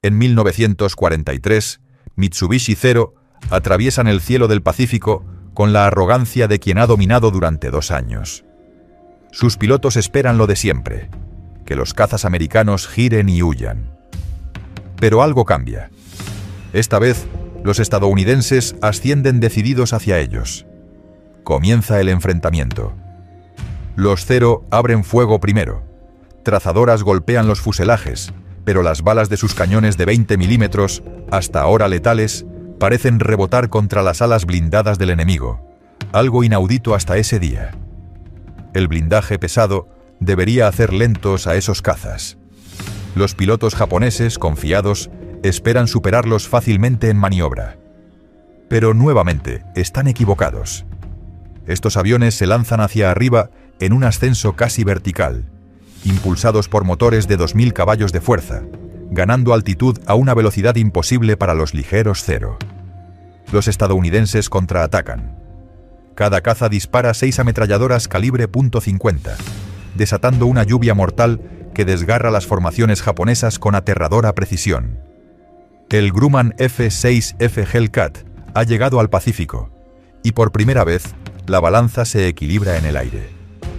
En 1943, Mitsubishi Zero atraviesan el cielo del Pacífico con la arrogancia de quien ha dominado durante 2 años. Sus pilotos esperan lo de siempre, que los cazas americanos giren y huyan. Pero algo cambia. Esta vez, los estadounidenses ascienden decididos hacia ellos. Comienza el enfrentamiento. Los Zero abren fuego primero. Trazadoras golpean los fuselajes, pero las balas de sus cañones de 20 milímetros, hasta ahora letales, parecen rebotar contra las alas blindadas del enemigo, algo inaudito hasta ese día. El blindaje pesado debería hacer lentos a esos cazas. Los pilotos japoneses, confiados, esperan superarlos fácilmente en maniobra. Pero nuevamente están equivocados. Estos aviones se lanzan hacia arriba en un ascenso casi vertical, impulsados por motores de 2000 caballos de fuerza, ganando altitud a una velocidad imposible para los ligeros Zero. Los estadounidenses contraatacan. Cada caza dispara 6 ametralladoras calibre .50, desatando una lluvia mortal que desgarra las formaciones japonesas con aterradora precisión. El Grumman F-6F Hellcat ha llegado al Pacífico, y por primera vez la balanza se equilibra en el aire.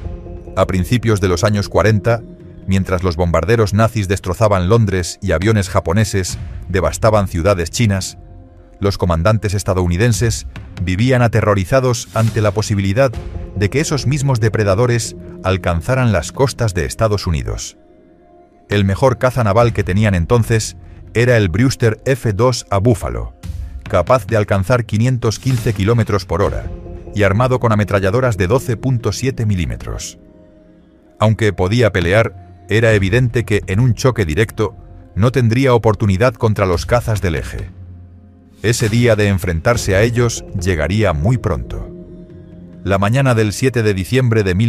A principios de los años 40, mientras los bombarderos nazis destrozaban Londres y aviones japoneses devastaban ciudades chinas, los comandantes estadounidenses vivían aterrorizados ante la posibilidad de que esos mismos depredadores alcanzaran las costas de Estados Unidos. El mejor caza naval que tenían entonces era el Brewster F-2 a Buffalo, capaz de alcanzar 515 km por hora y armado con ametralladoras de 12.7 milímetros. Aunque podía pelear, era evidente que en un choque directo no tendría oportunidad contra los cazas del eje. Ese día de enfrentarse a ellos llegaría muy pronto. La mañana del 7 de diciembre de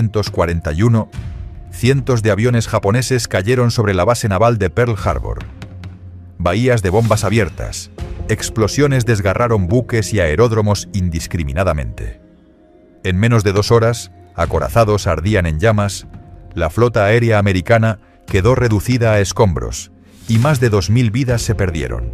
1941, cientos de aviones japoneses cayeron sobre la base naval de Pearl Harbor. Bahías de bombas abiertas, explosiones desgarraron buques y aeródromos indiscriminadamente. En menos de 2 horas, acorazados ardían en llamas, la flota aérea americana quedó reducida a escombros y más de 2000 vidas se perdieron.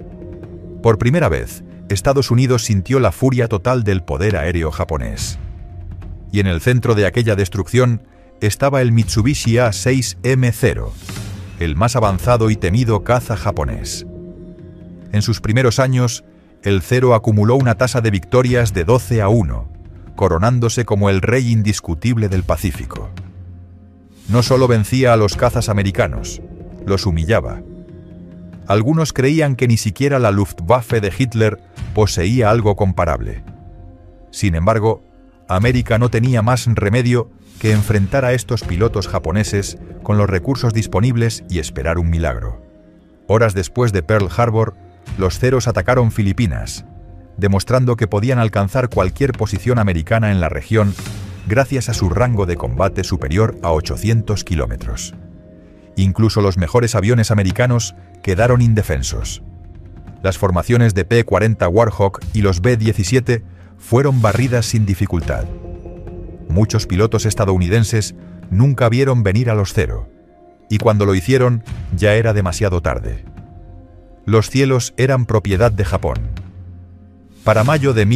Por primera vez, Estados Unidos sintió la furia total del poder aéreo japonés. Y en el centro de aquella destrucción estaba el Mitsubishi A-6M0, el más avanzado y temido caza japonés. En sus primeros años, el Zero acumuló una tasa de victorias de 12-1, coronándose como el rey indiscutible del Pacífico. No solo vencía a los cazas americanos, los humillaba. Algunos creían que ni siquiera la Luftwaffe de Hitler poseía algo comparable. Sin embargo, América no tenía más remedio que enfrentar a estos pilotos japoneses con los recursos disponibles y esperar un milagro. Horas después de Pearl Harbor, los Zeros atacaron Filipinas, demostrando que podían alcanzar cualquier posición americana en la región gracias a su rango de combate superior a 800 kilómetros. Incluso los mejores aviones americanos quedaron indefensos. Las formaciones de P-40 Warhawk y los B-17 fueron barridas sin dificultad. Muchos pilotos estadounidenses nunca vieron venir a los Zero, y cuando lo hicieron ya era demasiado tarde. Los cielos eran propiedad de Japón. Para mayo de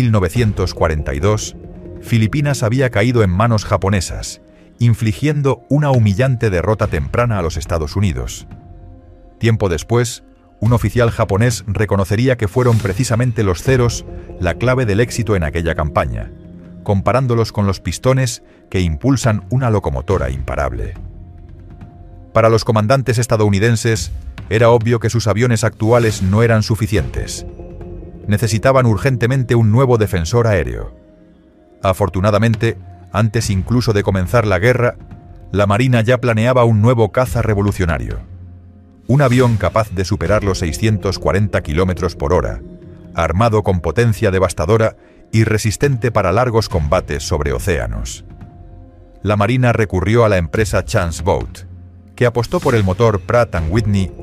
1942, Filipinas había caído en manos japonesas, infligiendo una humillante derrota temprana a los Estados Unidos. Tiempo después, un oficial japonés reconocería que fueron precisamente los Zeros la clave del éxito en aquella campaña, comparándolos con los pistones que impulsan una locomotora imparable. Para los comandantes estadounidenses, era obvio que sus aviones actuales no eran suficientes. Necesitaban urgentemente un nuevo defensor aéreo. Afortunadamente, antes incluso de comenzar la guerra, la Marina ya planeaba un nuevo caza revolucionario. Un avión capaz de superar los 640 km por hora, armado con potencia devastadora y resistente para largos combates sobre océanos. La Marina recurrió a la empresa Chance Boat, que apostó por el motor Pratt & Whitney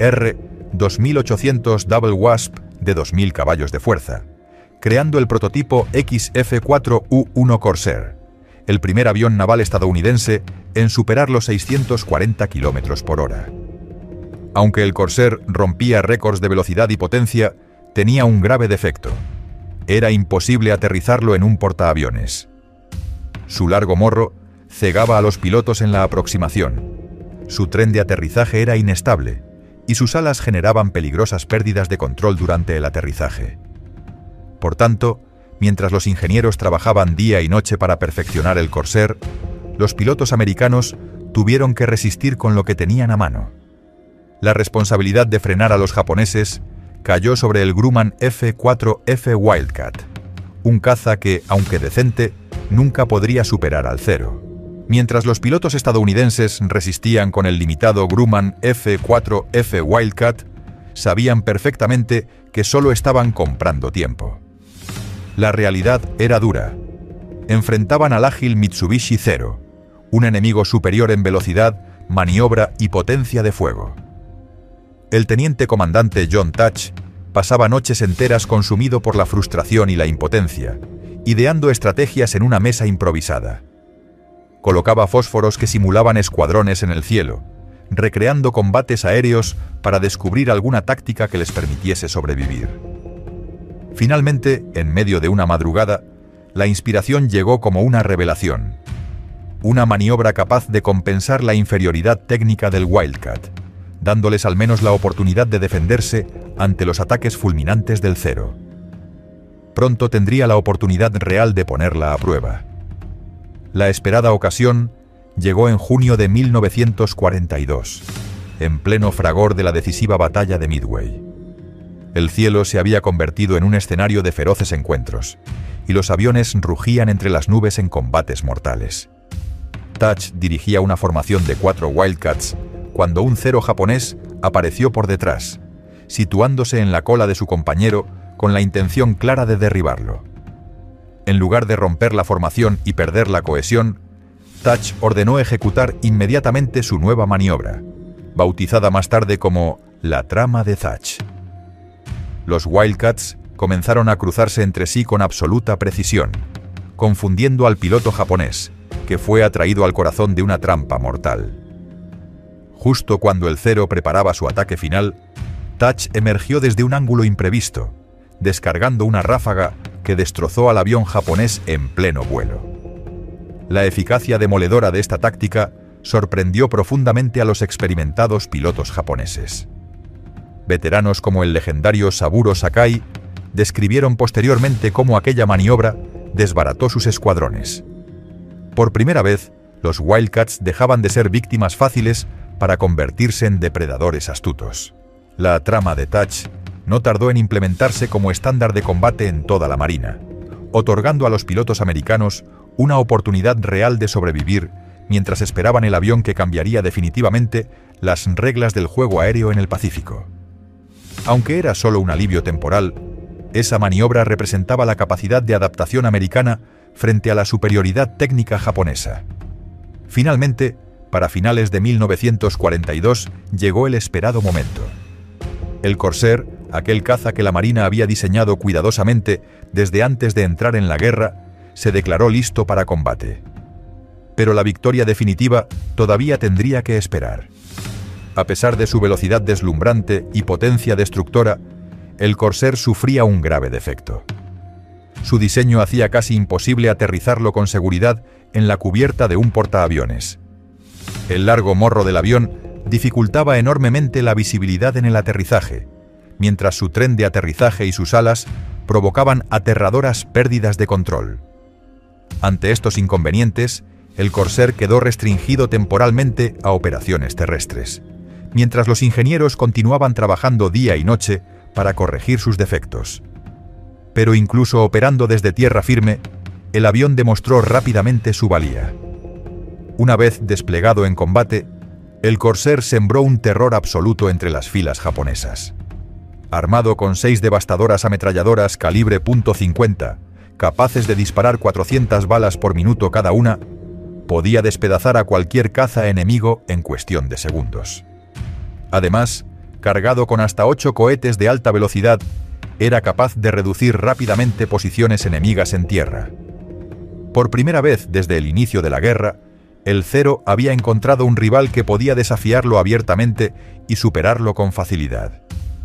R2800 Double Wasp de 2000 caballos de fuerza, creando el prototipo XF-4U-1 Corsair, el primer avión naval estadounidense en superar los 640 km por hora. Aunque el Corsair rompía récords de velocidad y potencia, tenía un grave defecto. Era imposible aterrizarlo en un portaaviones. Su largo morro cegaba a los pilotos en la aproximación. Su tren de aterrizaje era inestable y sus alas generaban peligrosas pérdidas de control durante el aterrizaje. Por tanto, mientras los ingenieros trabajaban día y noche para perfeccionar el Corsair, los pilotos americanos tuvieron que resistir con lo que tenían a mano. La responsabilidad de frenar a los japoneses cayó sobre el Grumman F-4F Wildcat, un caza que, aunque decente, nunca podría superar al cero. Mientras los pilotos estadounidenses resistían con el limitado Grumman F-4F Wildcat, sabían perfectamente que solo estaban comprando tiempo. La realidad era dura. Enfrentaban al ágil Mitsubishi Zero, un enemigo superior en velocidad, maniobra y potencia de fuego. El teniente comandante John Thatch pasaba noches enteras consumido por la frustración y la impotencia, ideando estrategias en una mesa improvisada. Colocaba fósforos que simulaban escuadrones en el cielo, recreando combates aéreos para descubrir alguna táctica que les permitiese sobrevivir. Finalmente, en medio de una madrugada, la inspiración llegó como una revelación. Una maniobra capaz de compensar la inferioridad técnica del Wildcat, dándoles al menos la oportunidad de defenderse ante los ataques fulminantes del Zero. Pronto tendría la oportunidad real de ponerla a prueba. La esperada ocasión llegó en junio de 1942, en pleno fragor de la decisiva batalla de Midway. El cielo se había convertido en un escenario de feroces encuentros, y los aviones rugían entre las nubes en combates mortales. Thatch dirigía una formación de 4 Wildcats cuando un Zero japonés apareció por detrás, situándose en la cola de su compañero con la intención clara de derribarlo. En lugar de romper la formación y perder la cohesión, Thatch ordenó ejecutar inmediatamente su nueva maniobra, bautizada más tarde como la trama de Thatch. Los Wildcats comenzaron a cruzarse entre sí con absoluta precisión, confundiendo al piloto japonés, que fue atraído al corazón de una trampa mortal. Justo cuando el Zero preparaba su ataque final, Thatch emergió desde un ángulo imprevisto, descargando una ráfaga que destrozó al avión japonés en pleno vuelo. La eficacia demoledora de esta táctica sorprendió profundamente a los experimentados pilotos japoneses. Veteranos como el legendario Saburo Sakai describieron posteriormente cómo aquella maniobra desbarató sus escuadrones. Por primera vez, los Wildcats dejaban de ser víctimas fáciles para convertirse en depredadores astutos. La trama de Thatch no tardó en implementarse como estándar de combate en toda la Marina, otorgando a los pilotos americanos una oportunidad real de sobrevivir mientras esperaban el avión que cambiaría definitivamente las reglas del juego aéreo en el Pacífico. Aunque era solo un alivio temporal, esa maniobra representaba la capacidad de adaptación americana frente a la superioridad técnica japonesa. Finalmente, para finales de 1942, llegó el esperado momento. El Corsair, aquel caza que la Marina había diseñado cuidadosamente desde antes de entrar en la guerra, se declaró listo para combate. Pero la victoria definitiva todavía tendría que esperar. A pesar de su velocidad deslumbrante y potencia destructora, el Corsair sufría un grave defecto. Su diseño hacía casi imposible aterrizarlo con seguridad en la cubierta de un portaaviones. El largo morro del avión dificultaba enormemente la visibilidad en el aterrizaje, mientras su tren de aterrizaje y sus alas provocaban aterradoras pérdidas de control. Ante estos inconvenientes, el Corsair quedó restringido temporalmente a operaciones terrestres, mientras los ingenieros continuaban trabajando día y noche para corregir sus defectos. Pero incluso operando desde tierra firme, el avión demostró rápidamente su valía. Una vez desplegado en combate, el Corsair sembró un terror absoluto entre las filas japonesas. Armado con 6 devastadoras ametralladoras calibre .50, capaces de disparar 400 balas por minuto cada una, podía despedazar a cualquier caza enemigo en cuestión de segundos. Además, cargado con hasta 8 cohetes de alta velocidad, era capaz de reducir rápidamente posiciones enemigas en tierra. Por primera vez desde el inicio de la guerra, el Zero había encontrado un rival que podía desafiarlo abiertamente y superarlo con facilidad.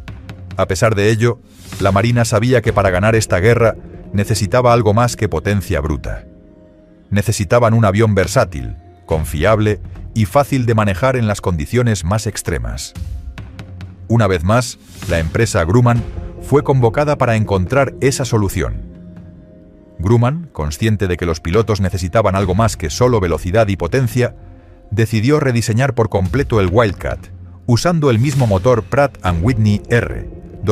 A pesar de ello, la Marina sabía que para ganar esta guerra necesitaba algo más que potencia bruta. Necesitaban un avión versátil, confiable y fácil de manejar en las condiciones más extremas. Una vez más, la empresa Grumman fue convocada para encontrar esa solución. Grumman, consciente de que los pilotos necesitaban algo más que solo velocidad y potencia, decidió rediseñar por completo el Wildcat, usando el mismo motor Pratt & Whitney R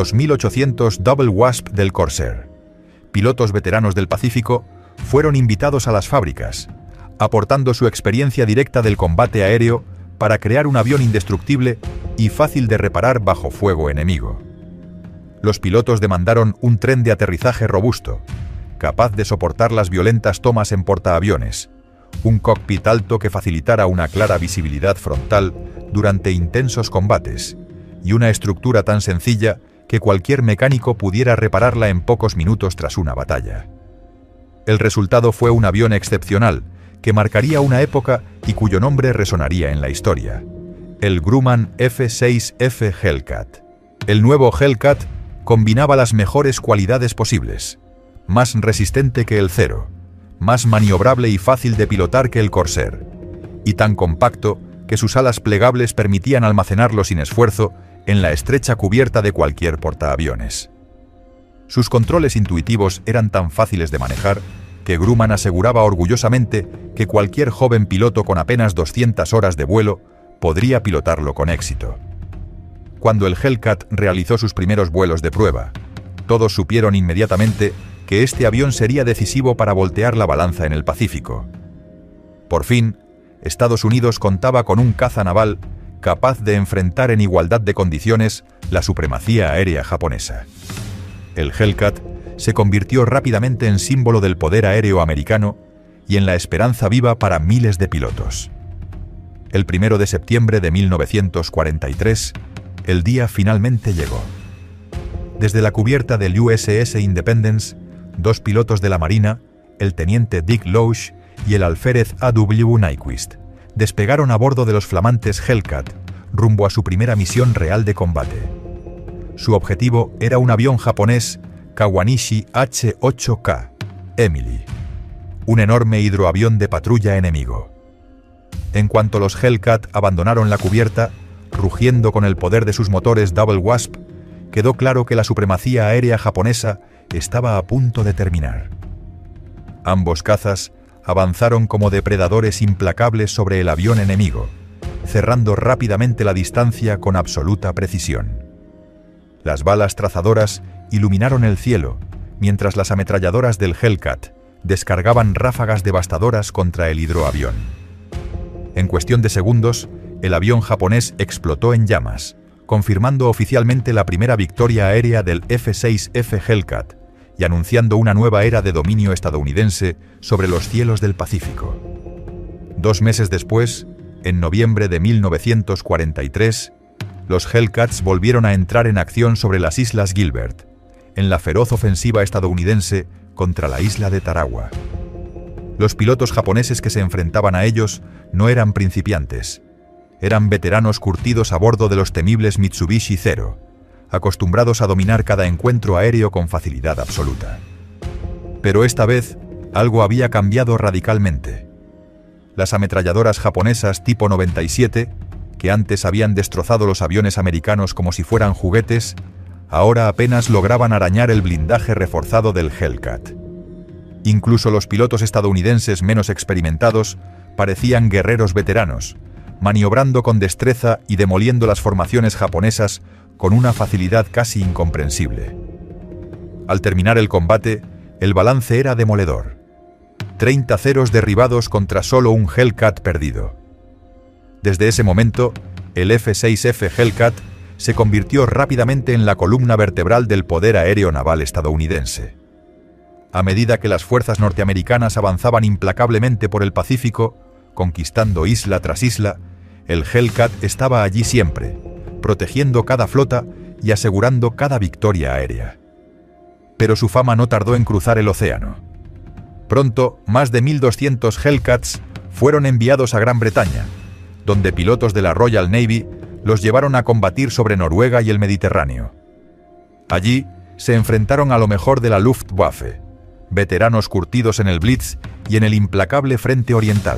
2800 Double Wasp del Corsair. Pilotos veteranos del Pacífico fueron invitados a las fábricas, aportando su experiencia directa del combate aéreo para crear un avión indestructible y fácil de reparar bajo fuego enemigo. Los pilotos demandaron un tren de aterrizaje robusto, capaz de soportar las violentas tomas en portaaviones, un cockpit alto que facilitara una clara visibilidad frontal durante intensos combates, y una estructura tan sencilla que cualquier mecánico pudiera repararla en pocos minutos tras una batalla. El resultado fue un avión excepcional, que marcaría una época y cuyo nombre resonaría en la historia: el Grumman F-6F Hellcat. El nuevo Hellcat combinaba las mejores cualidades posibles: más resistente que el Zero, más maniobrable y fácil de pilotar que el Corsair, y tan compacto que sus alas plegables permitían almacenarlo sin esfuerzo en la estrecha cubierta de cualquier portaaviones. Sus controles intuitivos eran tan fáciles de manejar que Grumman aseguraba orgullosamente que cualquier joven piloto con apenas 200 horas de vuelo podría pilotarlo con éxito. Cuando el Hellcat realizó sus primeros vuelos de prueba, todos supieron inmediatamente que este avión sería decisivo para voltear la balanza en el Pacífico. Por fin, Estados Unidos contaba con un caza naval capaz de enfrentar en igualdad de condiciones la supremacía aérea japonesa. El Hellcat se convirtió rápidamente en símbolo del poder aéreo americano y en la esperanza viva para miles de pilotos. El 1 de septiembre de 1943, el día finalmente llegó. Desde la cubierta del USS Independence, dos pilotos de la Marina, el teniente Dick Loesch y el alférez A.W. Nyquist, despegaron a bordo de los flamantes Hellcat rumbo a su primera misión real de combate. Su objetivo era un avión japonés Kawanishi H-8K, Emily, un enorme hidroavión de patrulla enemigo. En cuanto los Hellcat abandonaron la cubierta, rugiendo con el poder de sus motores Double Wasp, quedó claro que la supremacía aérea japonesa estaba a punto de terminar. Ambos cazas avanzaron como depredadores implacables sobre el avión enemigo, cerrando rápidamente la distancia con absoluta precisión. Las balas trazadoras iluminaron el cielo, mientras las ametralladoras del Hellcat descargaban ráfagas devastadoras contra el hidroavión. En cuestión de segundos, el avión japonés explotó en llamas, confirmando oficialmente la primera victoria aérea del F-6F Hellcat y anunciando una nueva era de dominio estadounidense sobre los cielos del Pacífico. 2 meses después, en noviembre de 1943, los Hellcats volvieron a entrar en acción sobre las Islas Gilbert, en la feroz ofensiva estadounidense contra la isla de Tarawa. Los pilotos japoneses que se enfrentaban a ellos no eran principiantes, eran veteranos curtidos a bordo de los temibles Mitsubishi Zero, acostumbrados a dominar cada encuentro aéreo con facilidad absoluta. Pero esta vez, algo había cambiado radicalmente. Las ametralladoras japonesas tipo 97, que antes habían destrozado los aviones americanos como si fueran juguetes, ahora apenas lograban arañar el blindaje reforzado del Hellcat. Incluso los pilotos estadounidenses menos experimentados parecían guerreros veteranos, maniobrando con destreza y demoliendo las formaciones japonesas con una facilidad casi incomprensible. Al terminar el combate, el balance era demoledor: 30 Zeros derribados contra solo un Hellcat perdido. Desde ese momento, el F-6F Hellcat se convirtió rápidamente en la columna vertebral del poder aéreo naval estadounidense. A medida que las fuerzas norteamericanas avanzaban implacablemente por el Pacífico, conquistando isla tras isla, el Hellcat estaba allí siempre, protegiendo cada flota y asegurando cada victoria aérea. Pero su fama no tardó en cruzar el océano. Pronto, más de 1.200 Hellcats fueron enviados a Gran Bretaña, donde pilotos de la Royal Navy los llevaron a combatir sobre Noruega y el Mediterráneo. Allí se enfrentaron a lo mejor de la Luftwaffe, veteranos curtidos en el Blitz y en el implacable frente oriental.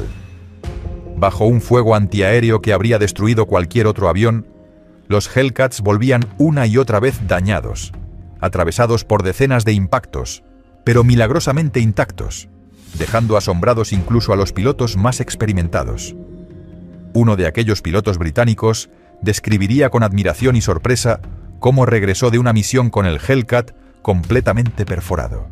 Bajo un fuego antiaéreo que habría destruido cualquier otro avión, los Hellcats volvían una y otra vez dañados, atravesados por decenas de impactos, pero milagrosamente intactos, dejando asombrados incluso a los pilotos más experimentados. Uno de aquellos pilotos británicos describiría con admiración y sorpresa cómo regresó de una misión con el Hellcat completamente perforado.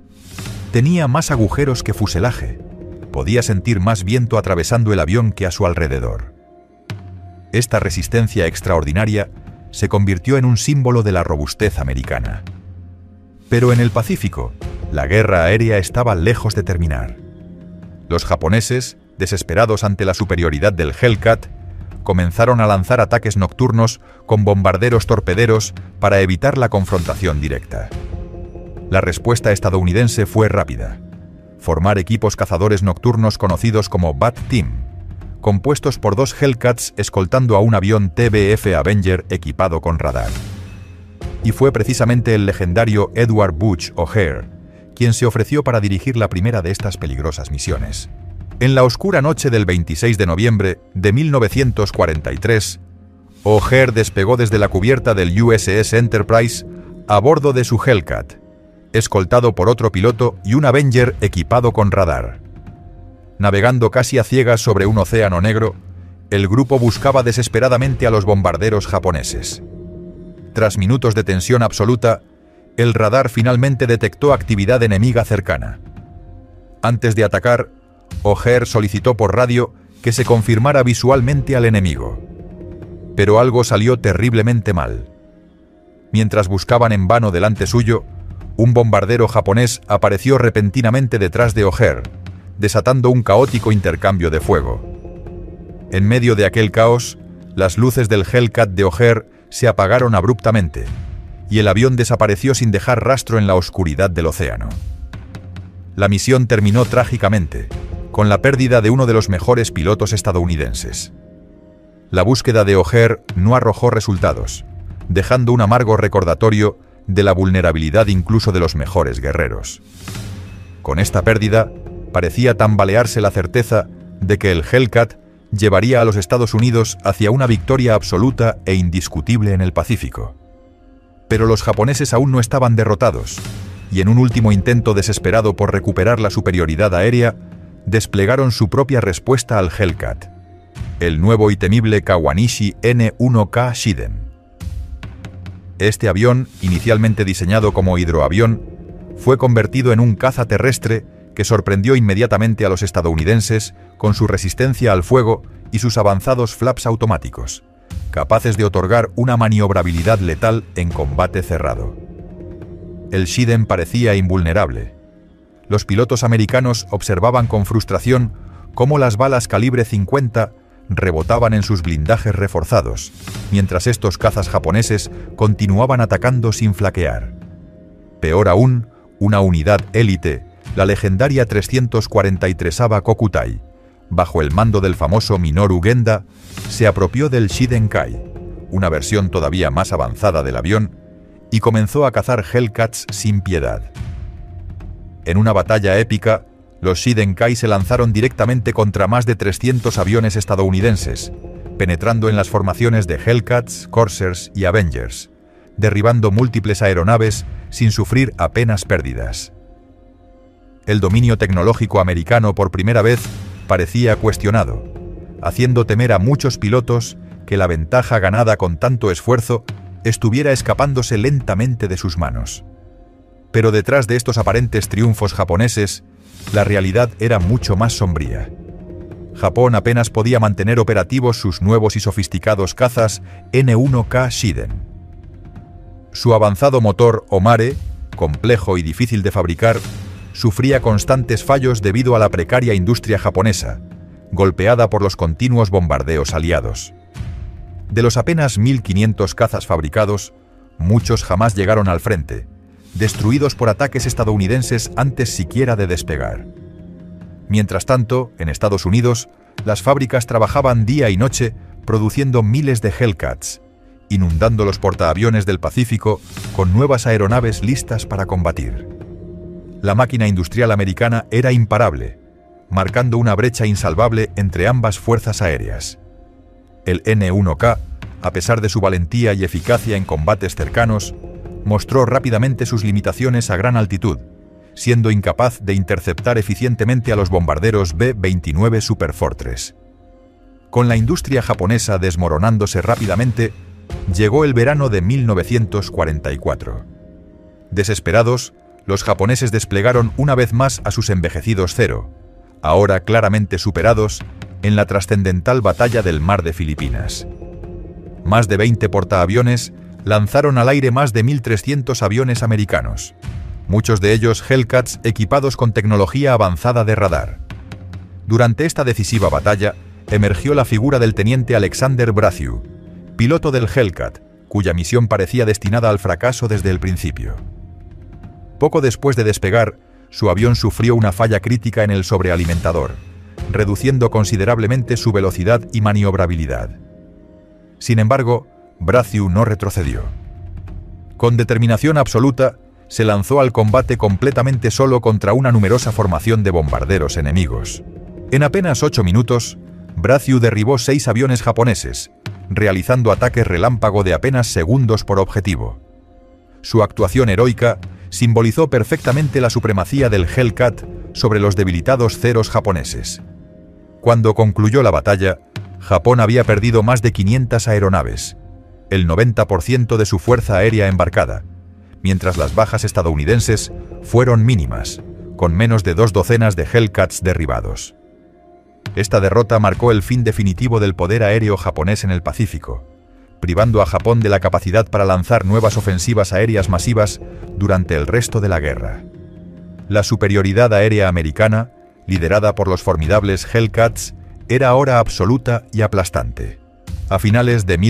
Tenía más agujeros que fuselaje. Podía sentir más viento atravesando el avión que a su alrededor. Esta resistencia extraordinaria se convirtió en un símbolo de la robustez americana. Pero en el Pacífico, la guerra aérea estaba lejos de terminar. Los japoneses, desesperados ante la superioridad del Hellcat, comenzaron a lanzar ataques nocturnos con bombarderos torpederos para evitar la confrontación directa. La respuesta estadounidense fue rápida: formar equipos cazadores nocturnos conocidos como Bat Team, compuestos por 2 Hellcats escoltando a un avión TBF Avenger equipado con radar. Y fue precisamente el legendario Edward Butch O'Hare quien se ofreció para dirigir la primera de estas peligrosas misiones. En la oscura noche del 26 de noviembre de 1943, O'Hare despegó desde la cubierta del USS Enterprise a bordo de su Hellcat, escoltado por otro piloto y un Avenger equipado con radar. Navegando casi a ciegas sobre un océano negro, el grupo buscaba desesperadamente a los bombarderos japoneses. Tras minutos de tensión absoluta, el radar finalmente detectó actividad enemiga cercana. Antes de atacar, O'Hare solicitó por radio que se confirmara visualmente al enemigo. Pero algo salió terriblemente mal. Mientras buscaban en vano delante suyo, un bombardero japonés apareció repentinamente detrás de O'Hare, desatando un caótico intercambio de fuego. En medio de aquel caos, las luces del Hellcat de O'Hare se apagaron abruptamente, y el avión desapareció sin dejar rastro en la oscuridad del océano. La misión terminó trágicamente, con la pérdida de uno de los mejores pilotos estadounidenses. La búsqueda de O'Hare no arrojó resultados, dejando un amargo recordatorio de la vulnerabilidad incluso de los mejores guerreros. Con esta pérdida, parecía tambalearse la certeza de que el Hellcat llevaría a los Estados Unidos hacia una victoria absoluta e indiscutible en el Pacífico. Pero los japoneses aún no estaban derrotados, y en un último intento desesperado por recuperar la superioridad aérea, desplegaron su propia respuesta al Hellcat, el nuevo y temible Kawanishi N-1K Shiden. Este avión, inicialmente diseñado como hidroavión, fue convertido en un caza terrestre que sorprendió inmediatamente a los estadounidenses con su resistencia al fuego y sus avanzados flaps automáticos, capaces de otorgar una maniobrabilidad letal en combate cerrado. El Shiden parecía invulnerable. Los pilotos americanos observaban con frustración cómo las balas calibre 50 rebotaban en sus blindajes reforzados, mientras estos cazas japoneses continuaban atacando sin flaquear. Peor aún, una unidad élite, la legendaria 343ª Kokutai, bajo el mando del famoso Minoru Genda, se apropió del Shiden-Kai, una versión todavía más avanzada del avión, y comenzó a cazar Hellcats sin piedad. En una batalla épica, los Shiden-Kai se lanzaron directamente contra más de 300 aviones estadounidenses, penetrando en las formaciones de Hellcats, Corsairs y Avengers, derribando múltiples aeronaves sin sufrir apenas pérdidas. El dominio tecnológico americano por primera vez parecía cuestionado, haciendo temer a muchos pilotos que la ventaja ganada con tanto esfuerzo estuviera escapándose lentamente de sus manos. Pero detrás de estos aparentes triunfos japoneses, la realidad era mucho más sombría. Japón apenas podía mantener operativos sus nuevos y sofisticados cazas N-1K Shiden. Su avanzado motor Omare, complejo y difícil de fabricar, sufría constantes fallos debido a la precaria industria japonesa, golpeada por los continuos bombardeos aliados. De los apenas 1.500 cazas fabricados, muchos jamás llegaron al frente, destruidos por ataques estadounidenses antes siquiera de despegar. Mientras tanto, en Estados Unidos, las fábricas trabajaban día y noche produciendo miles de Hellcats, inundando los portaaviones del Pacífico con nuevas aeronaves listas para combatir. La máquina industrial americana era imparable, marcando una brecha insalvable entre ambas fuerzas aéreas. El N-1K, a pesar de su valentía y eficacia en combates cercanos, mostró rápidamente sus limitaciones a gran altitud, siendo incapaz de interceptar eficientemente a los bombarderos B-29 Superfortress. Con la industria japonesa desmoronándose rápidamente, llegó el verano de 1944. Desesperados, los japoneses desplegaron una vez más a sus envejecidos Zero, ahora claramente superados, en la trascendental batalla del Mar de Filipinas. Más de 20 portaaviones lanzaron al aire más de 1.300 aviones americanos, muchos de ellos Hellcats equipados con tecnología avanzada de radar. Durante esta decisiva batalla, emergió la figura del teniente Alexander Brathew, piloto del Hellcat, cuya misión parecía destinada al fracaso desde el principio. Poco después de despegar, su avión sufrió una falla crítica en el sobrealimentador, reduciendo considerablemente su velocidad y maniobrabilidad. Sin embargo, Brathew no retrocedió. Con determinación absoluta, se lanzó al combate completamente solo contra una numerosa formación de bombarderos enemigos. En apenas 8 minutos, Brathew derribó 6 aviones japoneses, realizando ataques relámpago de apenas segundos por objetivo. Su actuación heroica simbolizó perfectamente la supremacía del Hellcat sobre los debilitados Zeros japoneses. Cuando concluyó la batalla, Japón había perdido más de 500 aeronaves, el 90% de su fuerza aérea embarcada, mientras las bajas estadounidenses fueron mínimas, con menos de 2 docenas de Hellcats derribados. Esta derrota marcó el fin definitivo del poder aéreo japonés en el Pacífico, privando a Japón de la capacidad para lanzar nuevas ofensivas aéreas masivas durante el resto de la guerra. La superioridad aérea americana, liderada por los formidables Hellcats, era ahora absoluta y aplastante. A finales de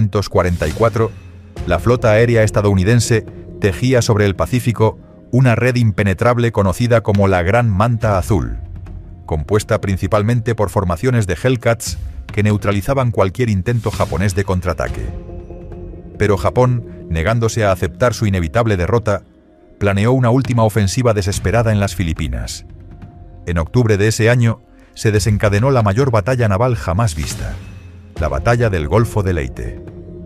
1944, la flota aérea estadounidense tejía sobre el Pacífico una red impenetrable conocida como la Gran Manta Azul, compuesta principalmente por formaciones de Hellcats que neutralizaban cualquier intento japonés de contraataque. Pero Japón, negándose a aceptar su inevitable derrota, planeó una última ofensiva desesperada en las Filipinas. En octubre de ese año, se desencadenó la mayor batalla naval jamás vista, la Batalla del Golfo de Leyte.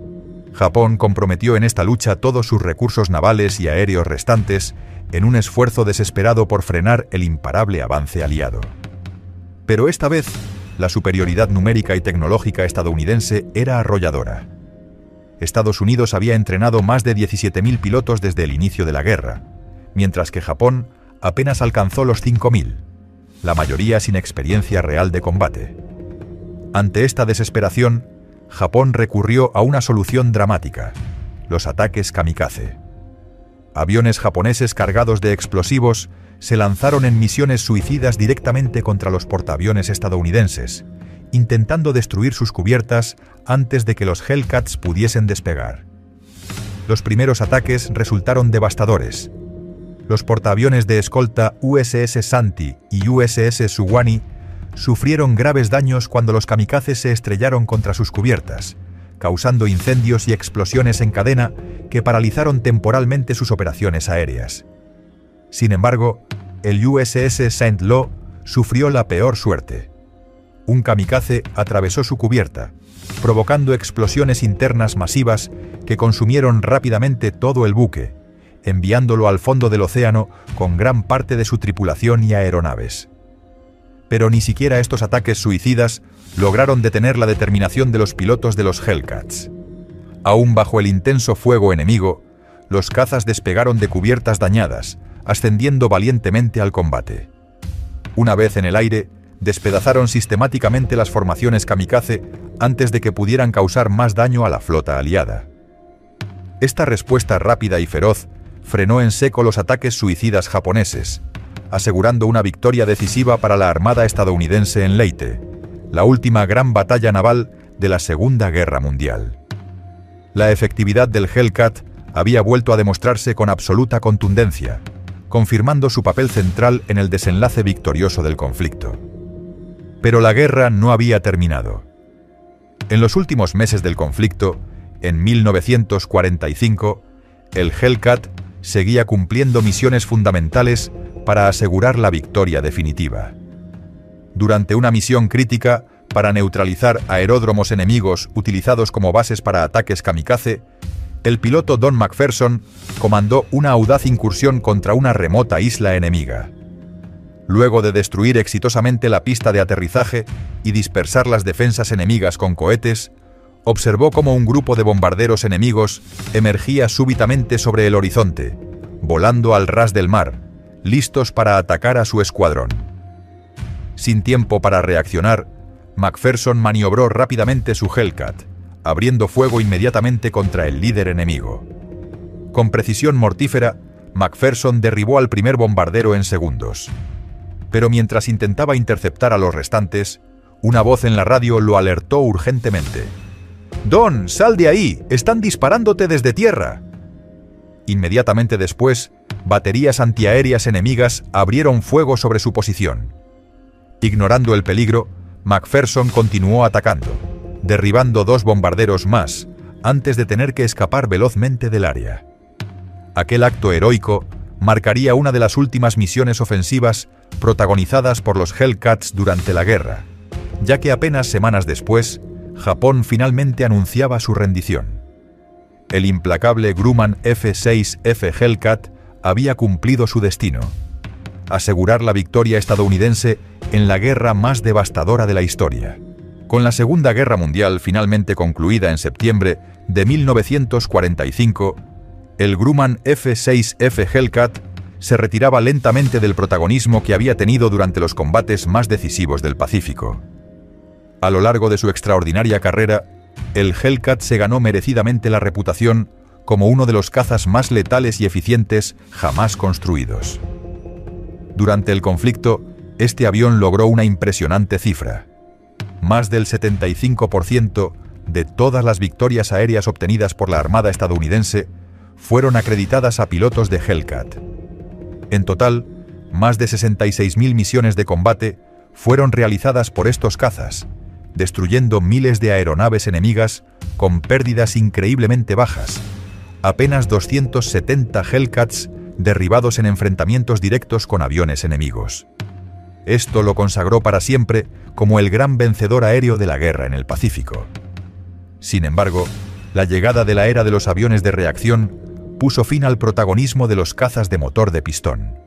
Japón comprometió en esta lucha todos sus recursos navales y aéreos restantes en un esfuerzo desesperado por frenar el imparable avance aliado. Pero esta vez, la superioridad numérica y tecnológica estadounidense era arrolladora. Estados Unidos había entrenado más de 17.000 pilotos desde el inicio de la guerra, mientras que Japón apenas alcanzó los 5.000, la mayoría sin experiencia real de combate. Ante esta desesperación, Japón recurrió a una solución dramática: los ataques kamikaze. Aviones japoneses cargados de explosivos se lanzaron en misiones suicidas directamente contra los portaaviones estadounidenses, intentando destruir sus cubiertas antes de que los Hellcats pudiesen despegar. Los primeros ataques resultaron devastadores. Los portaaviones de escolta USS Santi y USS Suwannee sufrieron graves daños cuando los kamikazes se estrellaron contra sus cubiertas, causando incendios y explosiones en cadena que paralizaron temporalmente sus operaciones aéreas. Sin embargo, el USS St. Lo sufrió la peor suerte. Un kamikaze atravesó su cubierta, provocando explosiones internas masivas que consumieron rápidamente todo el buque, enviándolo al fondo del océano con gran parte de su tripulación y aeronaves. Pero ni siquiera estos ataques suicidas lograron detener la determinación de los pilotos de los Hellcats. Aún bajo el intenso fuego enemigo, los cazas despegaron de cubiertas dañadas, ascendiendo valientemente al combate. Una vez en el aire, despedazaron sistemáticamente las formaciones kamikaze antes de que pudieran causar más daño a la flota aliada. Esta respuesta rápida y feroz frenó en seco los ataques suicidas japoneses, asegurando una victoria decisiva para la Armada estadounidense en Leyte, la última gran batalla naval de la Segunda Guerra Mundial. La efectividad del Hellcat había vuelto a demostrarse con absoluta contundencia, confirmando su papel central en el desenlace victorioso del conflicto. Pero la guerra no había terminado. En los últimos meses del conflicto, en 1945, el Hellcat seguía cumpliendo misiones fundamentales para asegurar la victoria definitiva. Durante una misión crítica para neutralizar aeródromos enemigos utilizados como bases para ataques kamikaze, el piloto Don McPherson comandó una audaz incursión contra una remota isla enemiga. Luego de destruir exitosamente la pista de aterrizaje y dispersar las defensas enemigas con cohetes, observó cómo un grupo de bombarderos enemigos emergía súbitamente sobre el horizonte, volando al ras del mar, listos para atacar a su escuadrón. Sin tiempo para reaccionar, McPherson maniobró rápidamente su Hellcat, abriendo fuego inmediatamente contra el líder enemigo. Con precisión mortífera, McPherson derribó al primer bombardero en segundos. Pero mientras intentaba interceptar a los restantes, una voz en la radio lo alertó urgentemente. «Don, sal de ahí, están disparándote desde tierra». Inmediatamente después, baterías antiaéreas enemigas abrieron fuego sobre su posición. Ignorando el peligro, McPherson continuó atacando, derribando 2 bombarderos más, antes de tener que escapar velozmente del área. Aquel acto heroico marcaría una de las últimas misiones ofensivas protagonizadas por los Hellcats durante la guerra, ya que apenas semanas después, Japón finalmente anunciaba su rendición. El implacable Grumman F-6F Hellcat había cumplido su destino: asegurar la victoria estadounidense en la guerra más devastadora de la historia. Con la Segunda Guerra Mundial finalmente concluida en septiembre de 1945, el Grumman F-6F Hellcat se retiraba lentamente del protagonismo que había tenido durante los combates más decisivos del Pacífico. A lo largo de su extraordinaria carrera, el Hellcat se ganó merecidamente la reputación como uno de los cazas más letales y eficientes jamás construidos. Durante el conflicto, este avión logró una impresionante cifra. Más del 75% de todas las victorias aéreas obtenidas por la Armada estadounidense fueron acreditadas a pilotos de Hellcat. En total, más de 66.000 misiones de combate fueron realizadas por estos cazas, destruyendo miles de aeronaves enemigas con pérdidas increíblemente bajas. Apenas 270 Hellcats derribados en enfrentamientos directos con aviones enemigos. Esto lo consagró para siempre como el gran vencedor aéreo de la guerra en el Pacífico. Sin embargo, la llegada de la era de los aviones de reacción puso fin al protagonismo de los cazas de motor de pistón.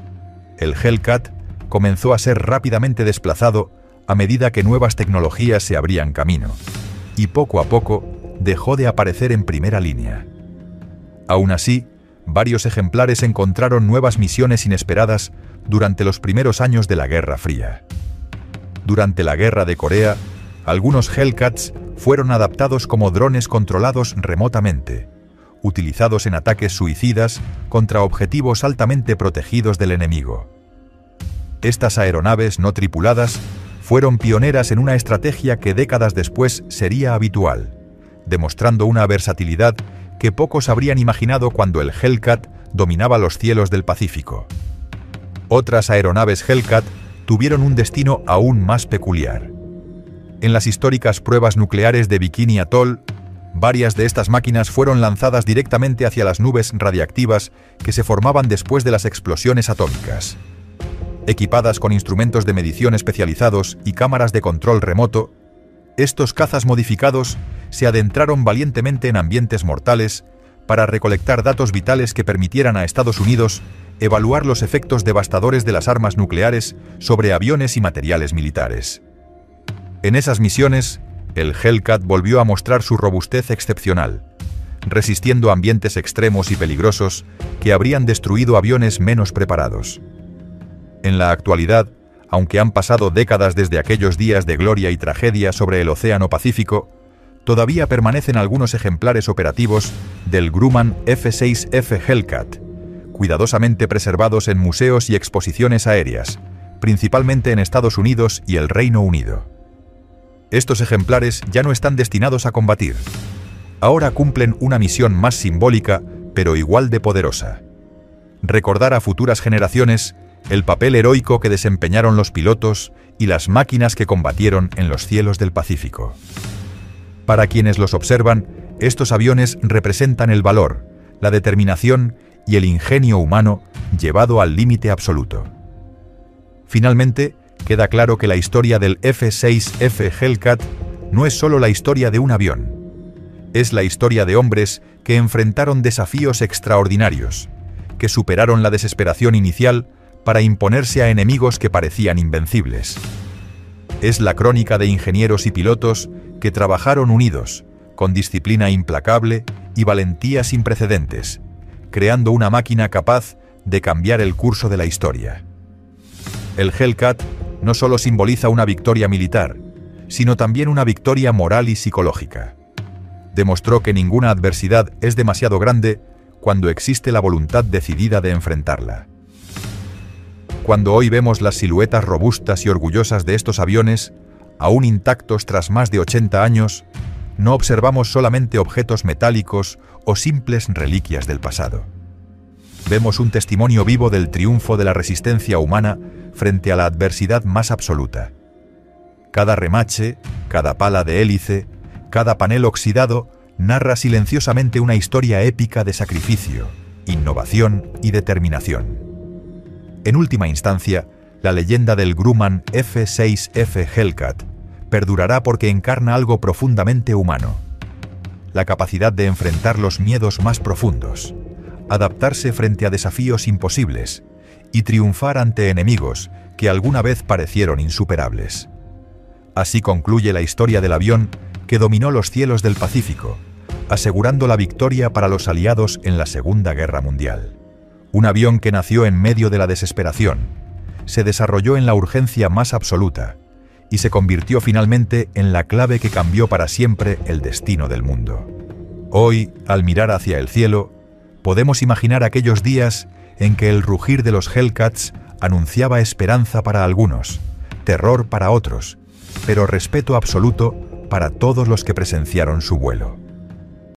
El Hellcat comenzó a ser rápidamente desplazado a medida que nuevas tecnologías se abrían camino, y poco a poco dejó de aparecer en primera línea. Aún así, varios ejemplares encontraron nuevas misiones inesperadas durante los primeros años de la Guerra Fría. Durante la Guerra de Corea, algunos Hellcats fueron adaptados como drones controlados remotamente, utilizados en ataques suicidas contra objetivos altamente protegidos del enemigo. Estas aeronaves no tripuladas fueron pioneras en una estrategia que décadas después sería habitual, demostrando una versatilidad que pocos habrían imaginado cuando el Hellcat dominaba los cielos del Pacífico. Otras aeronaves Hellcat tuvieron un destino aún más peculiar. En las históricas pruebas nucleares de Bikini Atoll, varias de estas máquinas fueron lanzadas directamente hacia las nubes radiactivas que se formaban después de las explosiones atómicas. Equipadas con instrumentos de medición especializados y cámaras de control remoto, estos cazas modificados se adentraron valientemente en ambientes mortales para recolectar datos vitales que permitieran a Estados Unidos evaluar los efectos devastadores de las armas nucleares sobre aviones y materiales militares. En esas misiones, el Hellcat volvió a mostrar su robustez excepcional, resistiendo ambientes extremos y peligrosos que habrían destruido aviones menos preparados. En la actualidad, aunque han pasado décadas desde aquellos días de gloria y tragedia sobre el Océano Pacífico, todavía permanecen algunos ejemplares operativos del Grumman F-6F Hellcat, cuidadosamente preservados en museos y exposiciones aéreas, principalmente en Estados Unidos y el Reino Unido. Estos ejemplares ya no están destinados a combatir. Ahora cumplen una misión más simbólica, pero igual de poderosa: recordar a futuras generaciones el papel heroico que desempeñaron los pilotos y las máquinas que combatieron en los cielos del Pacífico. Para quienes los observan, estos aviones representan el valor, la determinación y el ingenio humano llevado al límite absoluto. Finalmente, queda claro que la historia del F-6F Hellcat no es solo la historia de un avión. Es la historia de hombres que enfrentaron desafíos extraordinarios, que superaron la desesperación inicial para imponerse a enemigos que parecían invencibles. Es la crónica de ingenieros y pilotos que trabajaron unidos, con disciplina implacable y valentía sin precedentes, creando una máquina capaz de cambiar el curso de la historia. El Hellcat no solo simboliza una victoria militar, sino también una victoria moral y psicológica. Demostró que ninguna adversidad es demasiado grande cuando existe la voluntad decidida de enfrentarla. Cuando hoy vemos las siluetas robustas y orgullosas de estos aviones, aún intactos tras más de 80 años, no observamos solamente objetos metálicos o simples reliquias del pasado. Vemos un testimonio vivo del triunfo de la resistencia humana frente a la adversidad más absoluta. Cada remache, cada pala de hélice, cada panel oxidado narra silenciosamente una historia épica de sacrificio, innovación y determinación. En última instancia, la leyenda del Grumman F-6F Hellcat perdurará porque encarna algo profundamente humano: la capacidad de enfrentar los miedos más profundos, adaptarse frente a desafíos imposibles y triunfar ante enemigos que alguna vez parecieron insuperables. Así concluye la historia del avión que dominó los cielos del Pacífico, asegurando la victoria para los aliados en la Segunda Guerra Mundial. Un avión que nació en medio de la desesperación, se desarrolló en la urgencia más absoluta y se convirtió finalmente en la clave que cambió para siempre el destino del mundo. Hoy, al mirar hacia el cielo, podemos imaginar aquellos días en que el rugir de los Hellcats anunciaba esperanza para algunos, terror para otros, pero respeto absoluto para todos los que presenciaron su vuelo.